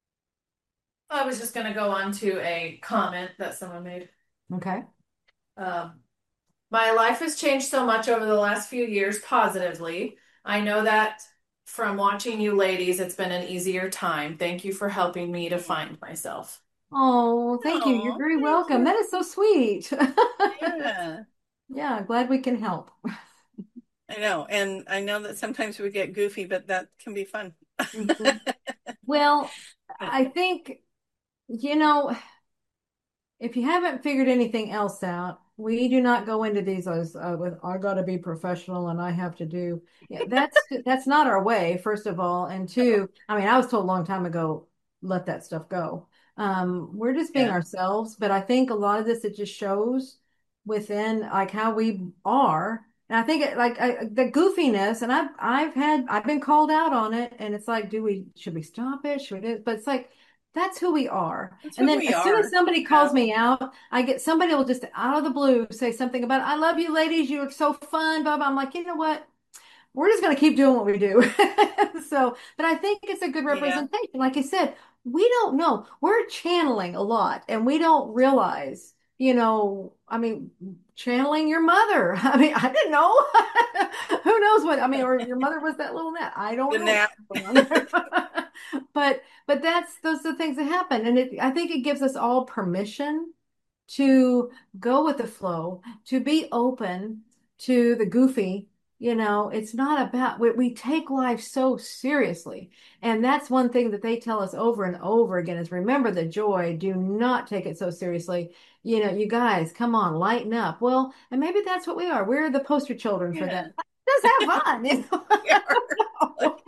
I was just going to go on to a comment that someone made. Okay. Um, my life has changed so much over the last few years positively. I know that from watching you ladies, it's been an easier time. Thank you for helping me to find myself. Oh, thank you. You're Oh, very thank welcome. you. That is so sweet. Yeah, Yeah, glad we can help. I know. And I know that sometimes we get goofy, but that can be fun. Mhm. Well, I think, you know, if you haven't figured anything else out, we do not go into these as with I got to be professional and I have to do. Yeah, that's not our way, first of all, and two, I mean, I was told a long time ago, let that stuff go. We're just being Yeah, ourselves, but I think a lot of this it just shows within like how we are. And I think the goofiness, and I've been called out on it, and it's like, should we stop it? Should we do it? But it's like that's who we are. that's And who then we as soon as are. somebody Yeah, calls me out, I get somebody will just out of the blue say something about, I love you ladies, you are so fun, blah, blah. I'm like, you know what? We're just going to keep doing what we do. So, but I think it's a good yeah, representation. Like I said, we don't know. We're channeling a lot and we don't realize, I mean, channeling your mother. I mean, I didn't know. Who knows what, I mean, or your mother was that little net. I the don't know gnat. what's going on there. But those are the things that happen. And I think it gives us all permission to go with the flow, to be open to the goofy. It's not about, we take life so seriously. And that's one thing that they tell us over and over again is remember the joy. Do not take it so seriously. You guys, come on, lighten up. Well, and maybe that's what we are. We're the poster children for that. Yeah. Just have fun. We are. Like,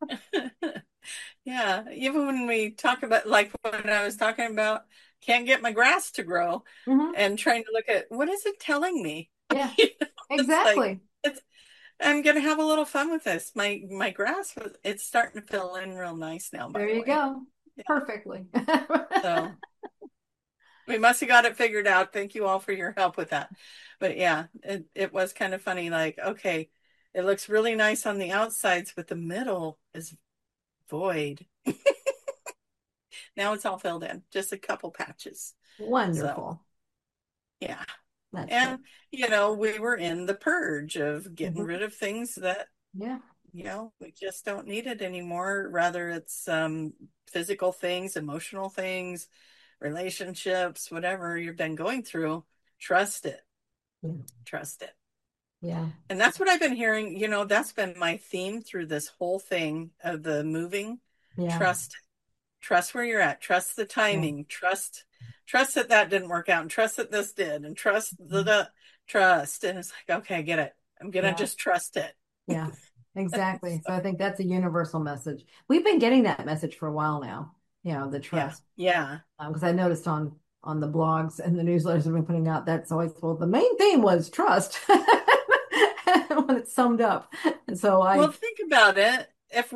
yeah. Even when we talk about, like when I was talking about can't get my grass to grow Hmm. and trying to look at what is it telling me? Yeah, It's like, exactly. it's, I'm gonna have a little fun with this. My grass it's starting to fill in real nice now, There by the you way. go. Yeah. Perfectly. So we must have got it figured out. Thank you all for your help with that. But yeah, it was kind of funny. Like, okay, it looks really nice on the outsides, but the middle is void. Now it's all filled in, just a couple patches. So Wonderful. yeah. That's great. And we were in the purge of getting Hmm. rid of things that, Yeah. we just don't need it anymore. Rather it's physical things, emotional things, relationships, whatever you've been going through, trust it. Yeah. Trust it. Yeah. And that's what I've been hearing. That's been my theme through this whole thing of the moving. Yeah. Trust, trust where you're at. Trust the Yeah. timing. Trust that didn't work out, and trust that this did, and trust the trust. And it's like, okay, I get it. I'm gonna Yeah. just trust it. Yeah. Exactly. So, So I think that's a universal message. We've been getting that message for a while now, the yeah, trust. yeah. Because I noticed on the blogs and the newsletters we've been putting out, that's always, well, the main theme was trust when it's summed up. And so Well, think about it.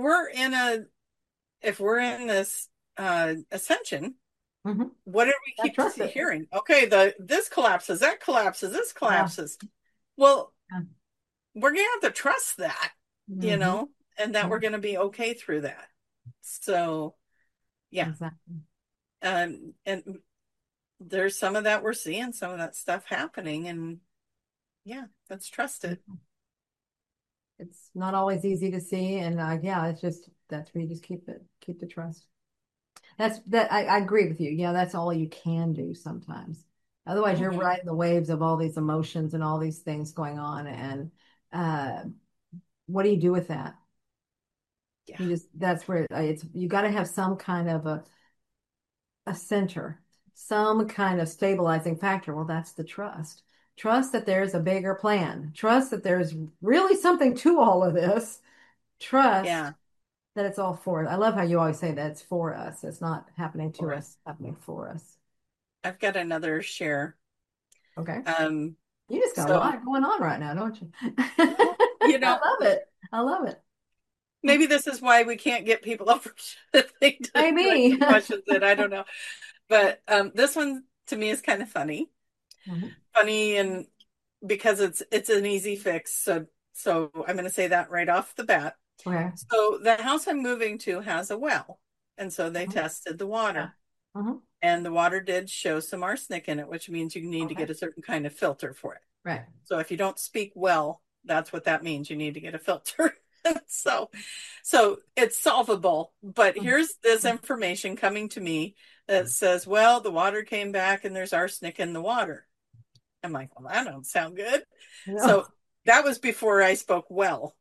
If we're in this ascension, mhm, what did we I keep trust it. hearing? Okay, this collapses, that collapses, this Yeah. collapses. Well, Yeah. we're gonna have to trust that, Hmm. and that Yeah. we're gonna be okay through that. So yeah, Exactly. and there's some of that we're seeing, some of that stuff happening, and yeah, let's trust it. It's not always easy to see, and yeah, it's just that's where you just keep the trust. I agree with you. Yeah, that's all you can do sometimes. Otherwise, you're Mhm. riding the waves of all these emotions and all these things going on, and uh, what do you do with that? Yeah, That's where it's you got to have some kind of a center, some kind of stabilizing factor. Well, that's the trust. Trust that there's a bigger plan. Trust that there's really something to all of this. Trust yeah. that it's all for us. I love how you always say that it's for us. It's not happening to For us, us. happening for us. I've got another share. Okay. Um, You just got a so lot going on right now, don't you? well, I love it. I love it. maybe this is why we can't get people over they direct Maybe. the questions that I don't know. But this one to me is kind of funny. Mhm. Funny and because it's an easy fix. So I'm going to say that right off the bat. Okay. So the house I'm moving to has a well, and so they Mhm. tested the Yeah. water, Mhm. and the water did show some arsenic in it, which means you need to Okay. get a certain kind of filter for it. Right. So if you don't speak well, that's what that means. You need to get a filter. So it's solvable. But here's this information coming to me that says, well, the water came back and there's arsenic in the water. I'm like, well, that don't sound good. No. So that was before I spoke well.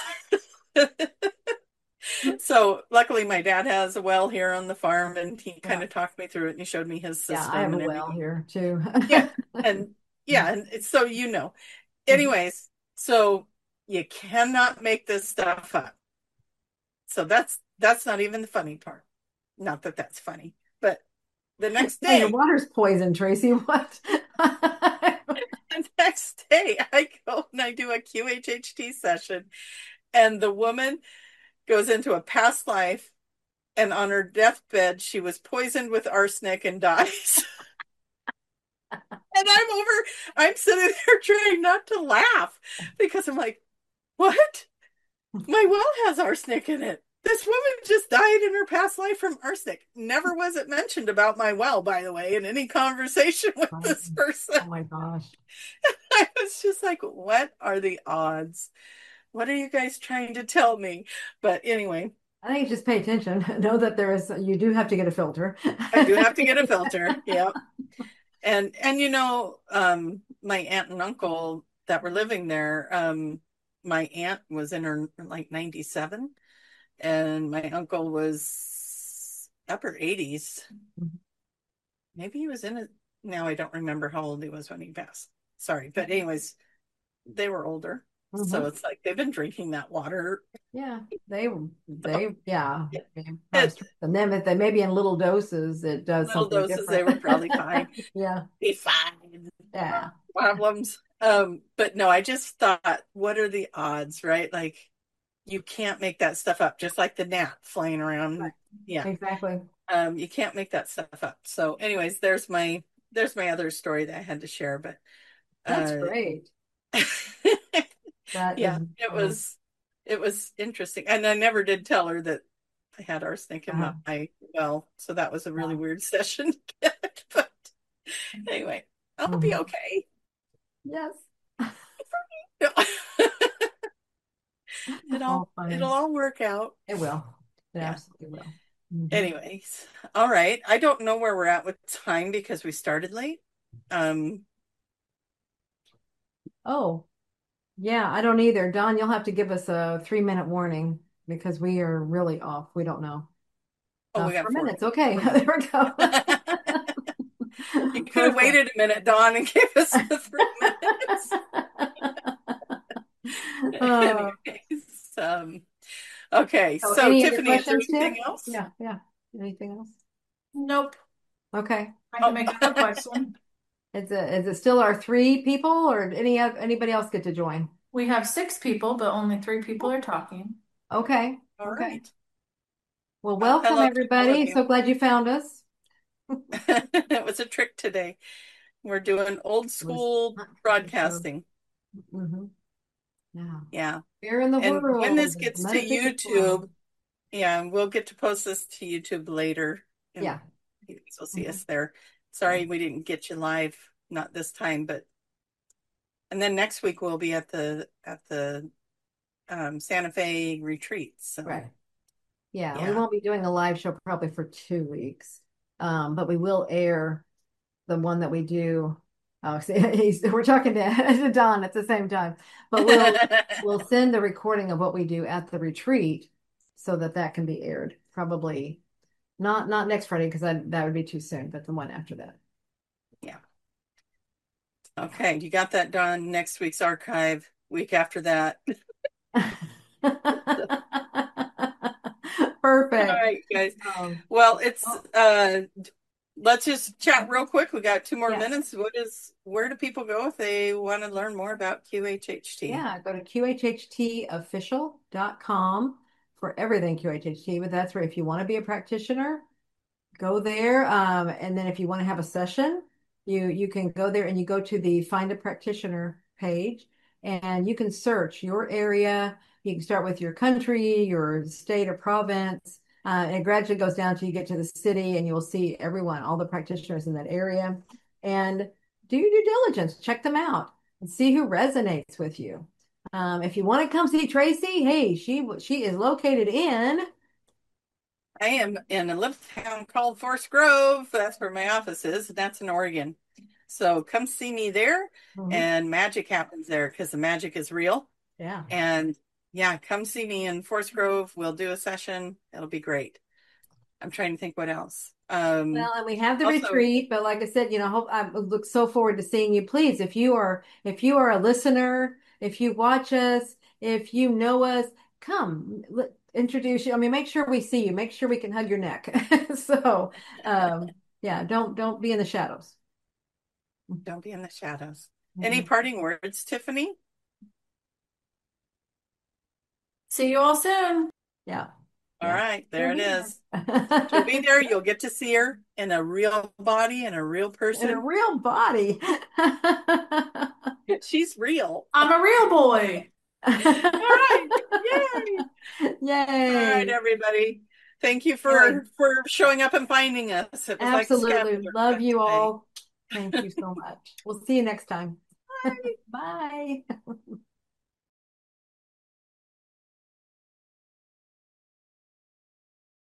So luckily my dad has a well here on the farm and he kind Yeah. of talked me through it and he showed me his Yeah, I have system a and well everything. here too. Yeah. And yeah, and it's so Anyways, so you cannot make this stuff up. So that's not even the funny part. Not that that's funny, but the next Oh, your day, water's poison, Tracy. What? the next day I go and I do a QHHT session and the woman goes into a past life and on her deathbed she was poisoned with arsenic and dies. And I'm sitting there trying not to laugh because I'm like, what? My well has arsenic in it. This woman just died in her past life from arsenic. Never was it mentioned about my well, by the way, in any conversation with Oh, this person. oh my gosh. I was just like, what are the odds? What are you guys trying to tell me? But anyway, I think just pay attention. Know that you do have to get a filter. I do have to get a filter. Yeah. And my aunt and uncle that were living there, my aunt was in her like 97 and my uncle was upper 80s. Maybe he was in it. Now I don't remember how old he was when he passed. Sorry. But anyways, they were older. Mhm. So it's like they've been drinking that water. Yeah, yeah. Probably At strengthen them if they maybe in little doses, it does little something doses, they different. were probably fine. Yeah, Be fine. yeah. Problems. But no, I just thought, what are the odds, right? Like you can't make that stuff up, just like the gnat flying around. Right. Yeah. Exactly. You can't make that stuff up. So anyways, there's my other story that I had to share, but That's uh great. That is, yeah, it was interesting. And I never did tell her that I had arsenic in uh, my well, so that was a really yeah. weird session. But anyway, I'll be Mhm. okay. Yes. All It'll funny. all work out. It will. It Yeah. absolutely will. Mhm. Anyways, all right. I don't know where we're at with time because we started late. Um, Oh, yeah, I don't either. Don, you'll have to give us a 3-minute warning because we are really off. We don't know. oh, we got 4 minutes. Okay, there we go. minutes. You could have Perfect. waited a minute, Dawn, and gave us the 3 minutes. Uh, Anyways, okay. so So any other Tiffany, is there questions, Tiff? anything else? Yeah, yeah. Anything else? Nope. Okay. I can Oh, make up a question. Is it still our 3 people or anybody else get to join? We have 6 people, but only 3 people are talking. Okay. all Okay. right. Well, Well, welcome hello to all of everybody. you. So glad you found us. It was a trick today. We're doing old It was school not for sure. broadcasting. Hmm. Yeah. Yeah. Here in the And when world, this the gets to metaphysics world. YouTube, yeah, we'll get to post this to YouTube later and Yeah. you guys will see Mhm. us there. Yeah. Sorry we didn't get you live, not this time, but and then next week we'll be at the Santa Fe retreat. So Right. Yeah. We yeah. won't be doing a live show probably for 2 weeks. But we will air the one that we do. Oh, see, we're talking to Don at the same time, but we'll send the recording of what we do at the retreat so that that can be aired. Probably not next Friday because that would be too soon, but the one after that. Yeah. Okay, you got that done. Next week's archive, week after that. All Perfect. right, guys. Um, Well, it's oh, let's just chat real quick. We got 2 more yes. minutes. Where do people go if they want to learn more about QHHT? Yeah, go to qhhtofficial.com for everything QHHT, but that's where if you want to be a practitioner, go there. And then if you want to have a session, you can go there and you go to the Find a Practitioner page and you can search your area. You can start with your country, your state or province. And it gradually goes down till you get to the city and you will see everyone, all the practitioners in that area. And do your due diligence, check them out and see who resonates with you. If you want to come see Tracy, hey, she is located in. I am in a little town called Forest Grove. That's where my office is, and that's in Oregon. So come see me there, Mhm. and magic happens there because the magic is real. Yeah. And yeah, come see me in Forest Grove. We'll do a session. It'll be great. I'm trying to think what else. Well, and we have the Also, retreat, but like I said, hope I look so forward to seeing you. Please, if you are a listener, if you watch us, if you know us, come introduce you. I mean, make sure we see you. Make sure we can hug your neck. So, yeah, don't be in the shadows. don't be in the shadows. Any Mhm. parting words, Tiffany? See you all soon. Yeah, All yeah. right, there We'll it be is. She'll be there. there. You'll get to see her in a real body and a real In a person. real body. She's real. I'm a real boy. All right. Yay. All right, Yay. everybody. Thank you All right. for showing up and finding us. It was like a Absolutely. scavenger Love hunt you today. all. Thank you so much. We'll see you next time. Bye.